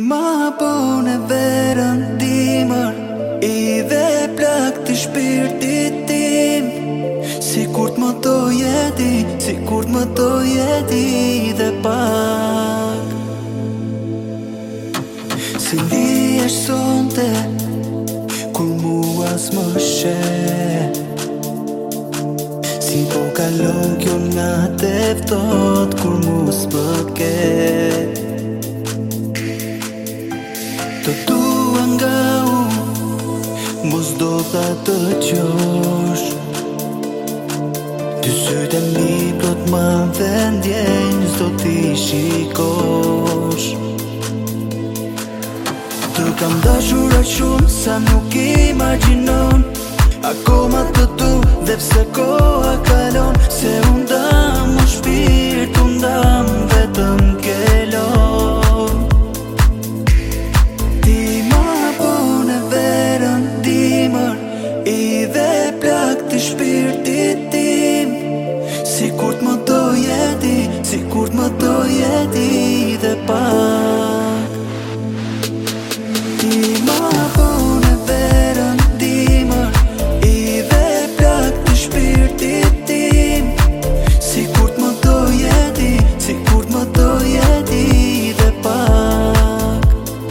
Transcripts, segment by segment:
ma bone verën dimër, i dhe plak të shpirtit tim. Si kur t'më të jeti, si kur t'më të jeti dhe pak. Si ndi është sonte, kur mua s'më shet. Si po kalon kjo nat e ftohtë, kur mu s'më ket. Të tua nga mos do ta të qosh. Ty sytë e mi plot ma vendjenj, s'do t'i shikosh. Të kam dashur aq shumë sa nuk imagjinon. Akoma të tu dhe pse koha kalon. Se unë dam më shpirt, unë dam vetëm kelon. Ti ma bone verën dimër, i dhe plak të shpirtit tim. Si kur t'më të jeti, si kur t'më të jeti dhe pak. Ti ma bone verën dimër, i dhe plak të shpirtit tim. Si kur t'më të jeti, si kur t'më të jeti dhe pak.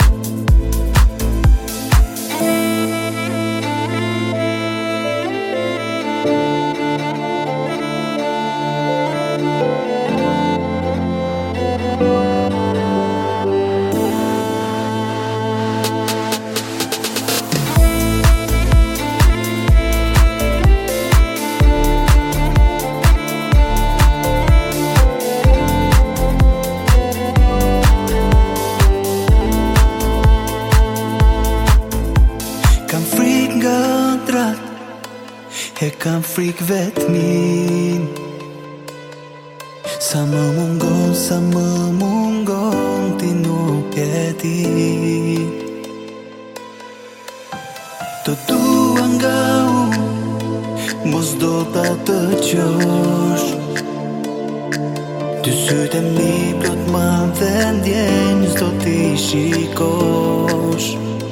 Kam frik nga ëndrat, e kam frik vetmin. Sa më mungon, ti nuk e di. Të dua nga mos do ta të qosh. Ty sytë e mi plot ma vendjenj, s'do t'i shikosh.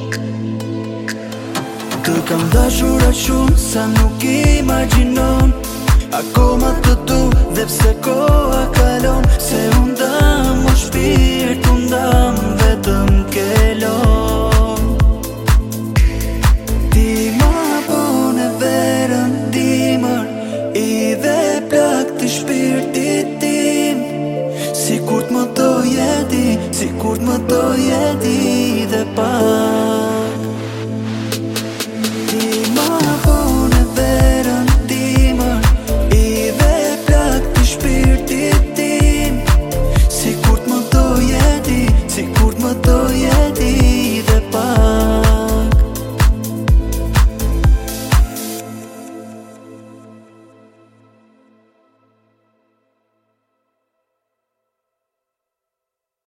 Të kam dashur aq shumë sa nuk imagjinon. Akoma të tu dhe pse koha kalon. Se unë dam më shpirt, unë dam vetëm kelon. Ti ma bone verën dimër, i dhe plak të shpirtit tim. Si kur t'më të jeti, si kur t'më të jeti dhe pak.